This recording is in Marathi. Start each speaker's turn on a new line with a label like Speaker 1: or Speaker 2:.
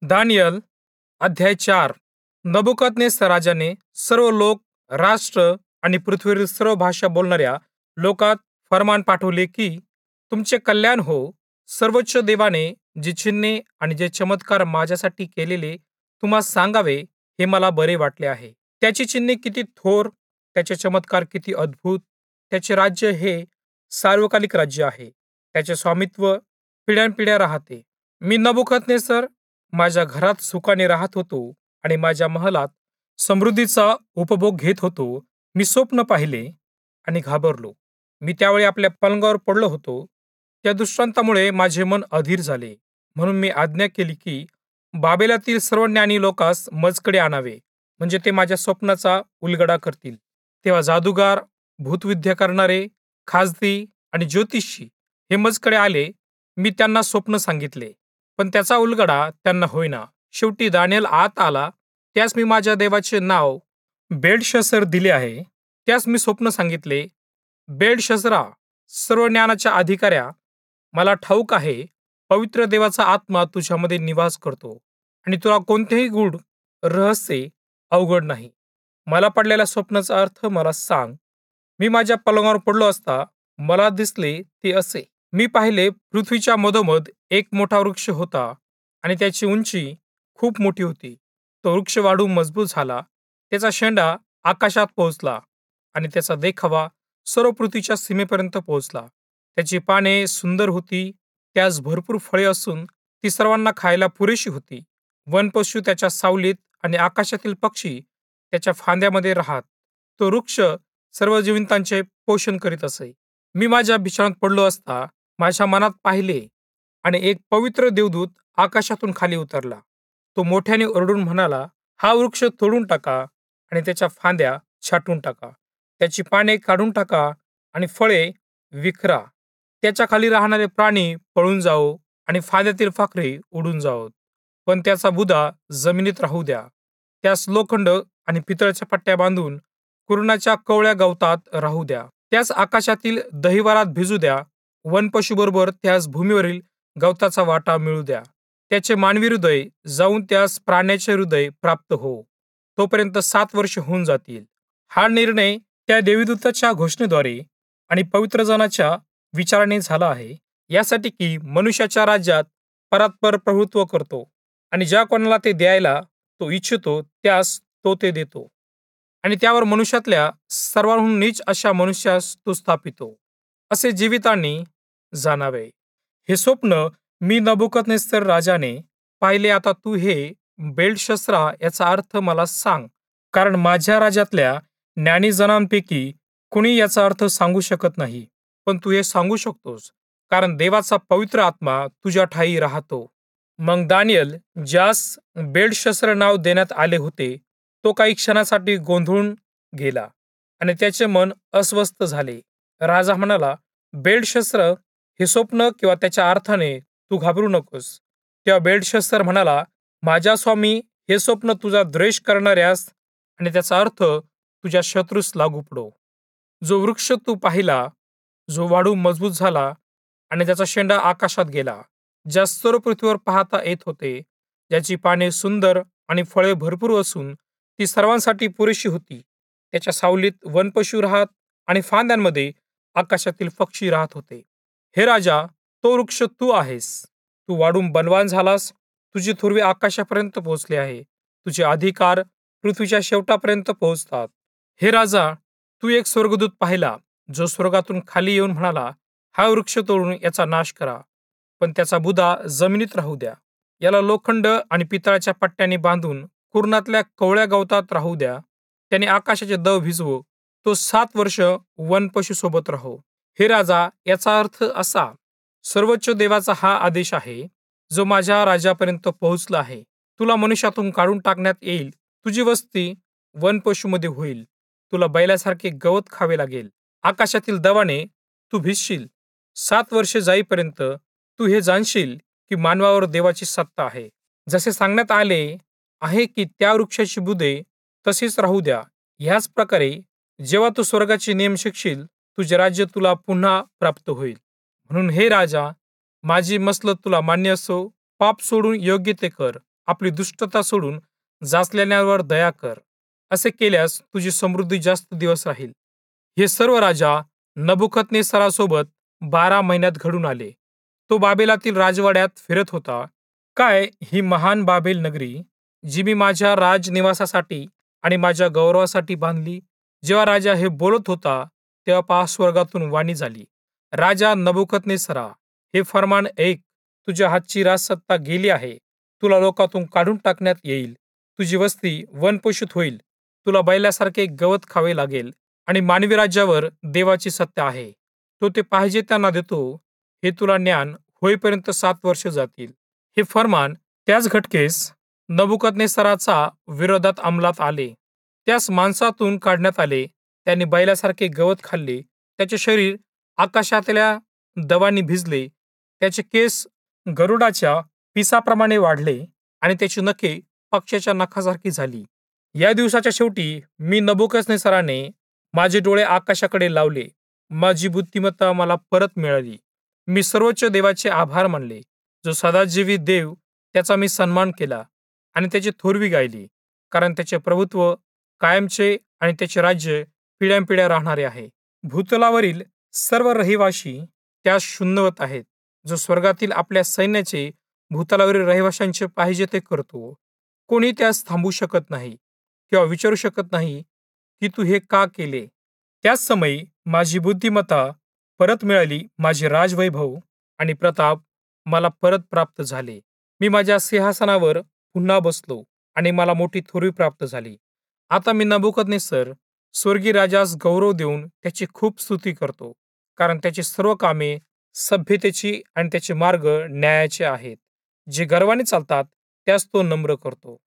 Speaker 1: दानियल अध्याय 4. नबुकदनेस्सर राजाने सर्व लोक, राष्ट्र आणि पृथ्वीवरील सर्व भाषा बोलणाऱ्या लोकात फर्मान पाठवले की तुमचे कल्याण हो. सर्वोच्च देवाने जी चिन्हे आणि जे चमत्कार माझ्यासाठी केलेले तुम्हाला सांगावे हे मला बरे वाटले आहे. त्याची चिन्हे किती थोर, त्याचे चमत्कार किती अद्भुत. त्याचे राज्य हे सार्वकालिक राज्य आहे. त्याचे स्वामित्व पिढ्यानपिढ्या राहते. मी नबुकदनेस्सर माझ्या घरात सुखाने राहत होतो आणि माझ्या महलात समृद्धीचा उपभोग घेत होतो. मी स्वप्न पाहिले आणि घाबरलो. मी त्यावेळी आपल्या पलंगावर पडलो होतो. त्या दृष्टांतामुळे माझे मन अधीर झाले. म्हणून मी आज्ञा केली की बाबेलातील सर्व ज्ञानी लोकांस मजकडे आणावे, म्हणजे ते माझ्या स्वप्नाचा उलगडा करतील. तेव्हा जादूगार, भूतविद्या करणारे, खाजदी आणि ज्योतिषी हे मजकडे आले. मी त्यांना स्वप्न सांगितले, पण त्याचा उलगडा त्यांना होईना. शेवटी दानिएल आत आला. त्यास मी माझ्या देवाचे नाव बेल्शस्सर दिले आहे. त्यास मी स्वप्न सांगितले, बेल्शस्सरा, सर्व ज्ञानाच्या अधिकाऱ्या, मला ठाऊक आहे पवित्र देवाचा आत्मा तुझ्यामध्ये निवास करतो आणि तुला कोणतेही गूढ रहस्य अवघड नाही. मला पडलेल्या स्वप्नाचा अर्थ मला सांग. मी माझ्या पलंगावर पडलो असता मला दिसले ते असे. मी पाहिले, पृथ्वीच्या मधोमध एक मोठा वृक्ष होता आणि त्याची उंची खूप मोठी होती. तो वृक्ष वाढून मजबूत झाला. त्याचा शेंडा आकाशात पोहोचला आणि त्याचा देखावा सर्व पृथ्वीच्या सीमेपर्यंत पोहोचला. त्याची पाने सुंदर होती. त्यास भरपूर फळे असून ती सर्वांना खायला पुरेशी होती. वनपशु त्याच्या सावलीत आणि आकाशातील पक्षी त्याच्या फांद्यामध्ये राहत. तो वृक्ष सर्व जिवंतांचे पोषण करीत असे. मी माझ्या बिछाण्यात पडलो असता माझ्या मनात पाहिले आणि एक पवित्र देवदूत आकाशातून खाली उतरला. तो मोठ्याने ओरडून म्हणाला, हा वृक्ष तोडून टाका आणि त्याच्या फांद्या छाटून टाका. त्याची पाने काढून टाका आणि फळे विखरा. त्याच्या खाली राहणारे प्राणी पळून जाओ आणि फांद्यातील पाखरे उडून जाओत. पण त्याचा बुधा जमिनीत राहू द्या. त्यास लोखंड आणि पितळच्या पट्ट्या बांधून कुरणाच्या कवळ्या गवतात राहू द्या. त्यास आकाशातील दहिवारात भिजू द्या. वनपशुबरोबर त्यास भूमीवरील गवताचा वाटा मिळू द्या. त्याचे मानवी हृदय जाऊन त्यास प्राण्याचे हृदय प्राप्त हो. तोपर्यंत 7 वर्ष होऊन जातील. हा निर्णय त्या देवदूताच्या घोषणेद्वारे आणि पवित्र जनाच्या विचाराने झाला आहे, यासाठी की मनुष्याच्या राज्यात परात्पर प्रभुत्व करतो आणि ज्या कोणाला ते द्यायला तो इच्छितो त्यास तो ते देतो आणि त्यावर मनुष्यातल्या सर्वांहून नीच अशा मनुष्यास तो स्थापितो, असे जीवितांनी जाणावे. हे स्वप्न मी नबुकदनेस्सर राजाने पाहिले. आता तू हे बेल्शस्सरा याचा अर्थ मला सांग, कारण माझ्या राज्यातल्या ज्ञानी जनांपैकी कुणी याचा अर्थ सांगू शकत नाही. पण तू हे सांगू शकतोस, कारण देवाचा पवित्र आत्मा तुझ्या ठायी राहतो. मग दानिएल, ज्यास बेल्शस्सर नाव देण्यात आले होते, तो काही क्षणासाठी गोंधळून गेला आणि त्याचे मन अस्वस्थ झाले. राजा म्हणाला, बेल्शस्सर, हे स्वप्न किंवा त्याच्या अर्थाने तू घाबरू नकोस. तेव्हा बेल्शस्सर म्हणाला, माझ्या स्वामी, हे स्वप्न तुझा द्वेष करणाऱ्यास आणि त्याचा अर्थ तुझ्या शत्रूस लागू पडो. जो वृक्ष तू पाहिला, जो वाढून मजबूत झाला आणि त्याचा शेंडा आकाशात गेला, ज्या सर्व पृथ्वीवर पाहता येत होते, ज्याची पाने सुंदर आणि फळे भरपूर असून ती सर्वांसाठी पुरेशी होती. त्याच्या सावलीत वनपशु राहत आणि फांद्यांमध्ये आकाशातील पक्षी राहत होते. हे राजा, तो वृक्ष तू आहेस. तू वाढून बलवान झालास. तुझी थुरवे आकाशापर्यंत पोहोचले आहे. तुझे अधिकार पृथ्वीच्या शेवटापर्यंत पोहोचतात. हे राजा, तू एक स्वर्गदूत पाहिला, जो स्वर्गातून खाली येऊन म्हणाला, हा वृक्ष तोडून याचा नाश करा, पण त्याचा बुधा जमिनीत राहू द्या. याला लोखंड आणि पितळाच्या पट्ट्याने बांधून कुरणातल्या कवळ्या गवतात राहू द्या. त्याने आकाशाचे दव भिजवो. तो 7 वर्ष वनपशु सोबत राहो. हे राजा, याचा अर्थ असा, सर्वोच्च देवाचा हा आदेश आहे, जो माझ्या राजापर्यंत पोहोचला आहे. तुला मनुष्यातून काढून टाकण्यात येईल. तुझी वस्ती वनपशूमध्ये होईल. तुला बैलासारखे गवत खावे लागेल. आकाशातील दवाने तू भिजशील. 7 वर्षे जाईपर्यंत तू हे जाणशील की मानवावर देवाची सत्ता आहे. जसे सांगण्यात आले आहे की त्या वृक्षाची बुधे तशीच राहू द्या. ह्याच प्रकारे जेव्हा तू स्वर्गाचे नियम शिकशील, तुझे राज्य तुला पुन्हा प्राप्त होईल. म्हणून हे राजा, माझी मसलत तुला मान्य असो. पाप सोडून योग्य ते कर आपली दुष्टता सोडून जाचलेल्यांवर दया कर. असे केल्यास तुझी समृद्धी जास्त दिवस राहील. हे सर्व राजा नबुकदनेस्सरासोबत 12 महिन्यात घडून आले. तो बाबेलातील राजवाड्यात फिरत होता. काय ही महान बाबेल नगरी, जी मी माझ्या राजनिवासासाठी आणि माझ्या गौरवासाठी बांधली. जेव्हा राजा हे बोलत होता, तेव्हा पहा स्वर्गातून वाणी झाली. राजा नबुकदनेस्सरा, हे फर्मान ऐक. तुझ्या हातची राजसत्ता गेली आहे. तुला लोकातून काढून टाकण्यात येईल. तुझी वस्ती वनपोषित होईल. तुला बैलासारखे गवत खावे लागेल आणि मानवी राज्यावर देवाची सत्ता आहे. तो ते पाहिजे त्यांना देतो. हे तुला ज्ञान होईपर्यंत 7 वर्ष जातील. हे फर्मान त्याच घटकेस नबुकदनेस्सराचा विरोधात अंमलात आले. त्यास माणसातून काढण्यात आले. त्याने बैलासारखे गवत खाल्ले. त्याचे शरीर आकाशातल्या दवांनी भिजले. त्याचे केस गरुडाच्या पिसाप्रमाणे वाढले आणि त्याची नखे पक्ष्याच्या नखासारखी झाली. या दिवसाच्या शेवटी मी नबुकदनेस्सराने माझे डोळे आकाशाकडे लावले. माझी बुद्धिमत्ता मला परत मिळाली. मी सर्वोच्च देवाचे आभार मानले. जो सदाजीवी देव, त्याचा मी सन्मान केला आणि त्याची थोरवी गायली. कारण त्याचे प्रभुत्व कायमचे आणि त्याचे राज्य पिढ्यानपिढ्या राहणारे आहे. भूतलावरील सर्व रहिवासी त्यास शून्यवत आहेत. जो स्वर्गातील आपल्या सैन्याचे भूतलावरील रहिवाशांचे पाहिजे ते करतो. कोणी त्यास थांबवू शकत नाही किंवा विचारू शकत नाही की तू हे का केले. त्याच समयी माझी बुद्धिमत्ता परत मिळाली. माझे राजवैभव आणि प्रताप मला परत प्राप्त झाले. मी माझ्या सिंहासनावर पुन्हा बसलो आणि मला मोठी थोरवी प्राप्त झाली. आता मी नबुकदनेस्सर स्वर्गीय राजास गौरव देऊन त्याची खूप स्तुती करतो. कारण त्याची सर्व कामे सभ्यतेची आणि त्याचे मार्ग न्यायाचे आहेत. जे गर्वाने चालतात त्यास तो नम्र करतो.